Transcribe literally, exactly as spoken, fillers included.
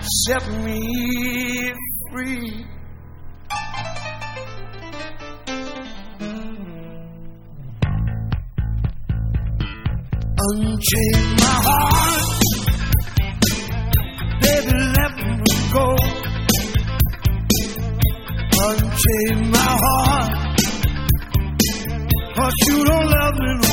set me free. Unchain my heart, baby, let me go. Unchain my heart, 'cause you don't love me